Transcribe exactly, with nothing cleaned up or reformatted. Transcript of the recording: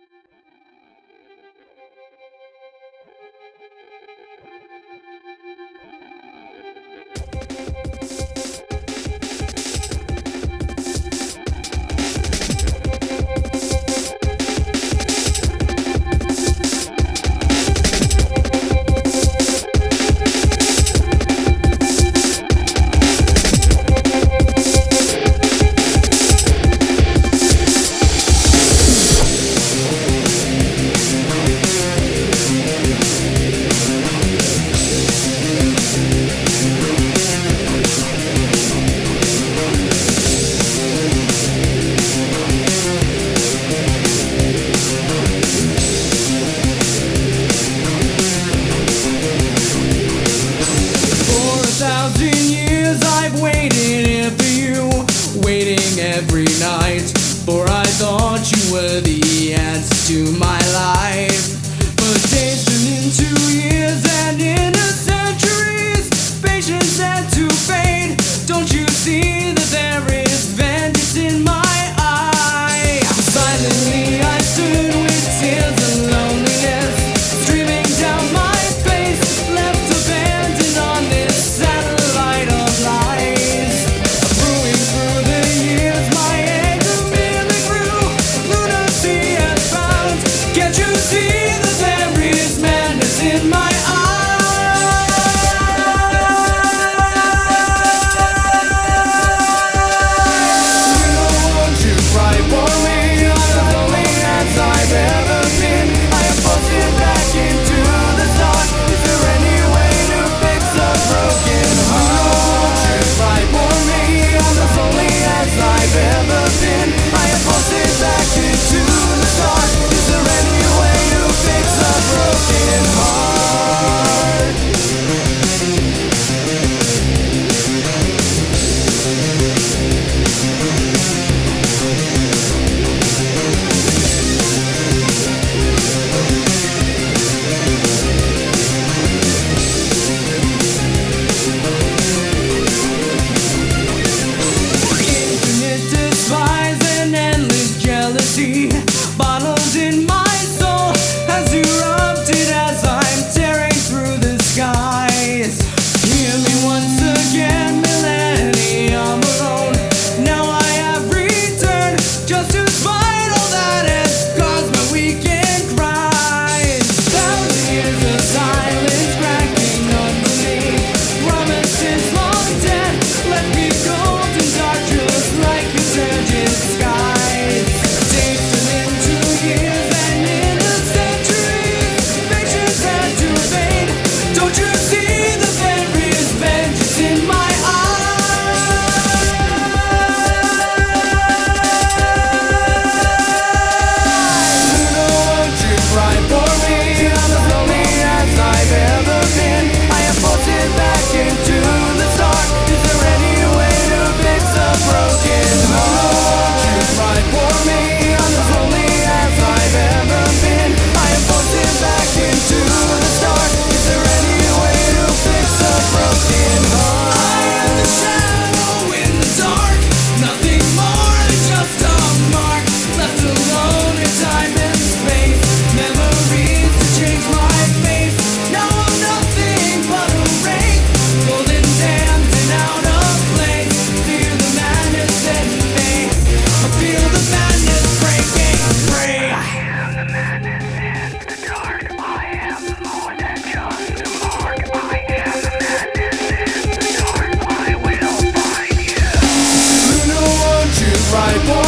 Every night, for I thought you were the answer to my life. But days turn into years and into centuries. Patience had to fade. Don't you see that there is vengeance in my eye? Silently I stood with tears and loneliness streaming down my face, left abandoned on this satellite of lies. Brewing through the years, my anger merely grew. Lunacy has found. Can't you see that there is madness in my bottled in my soul has erupted as I'm tearing through the skies. Hear me once again, millennium alone. Now I have returned just to spite all that has caused my weekend cries. Thousand years of silence cracking underneath. Promises long dead, let me cold and dark just like a turgid sky. Right.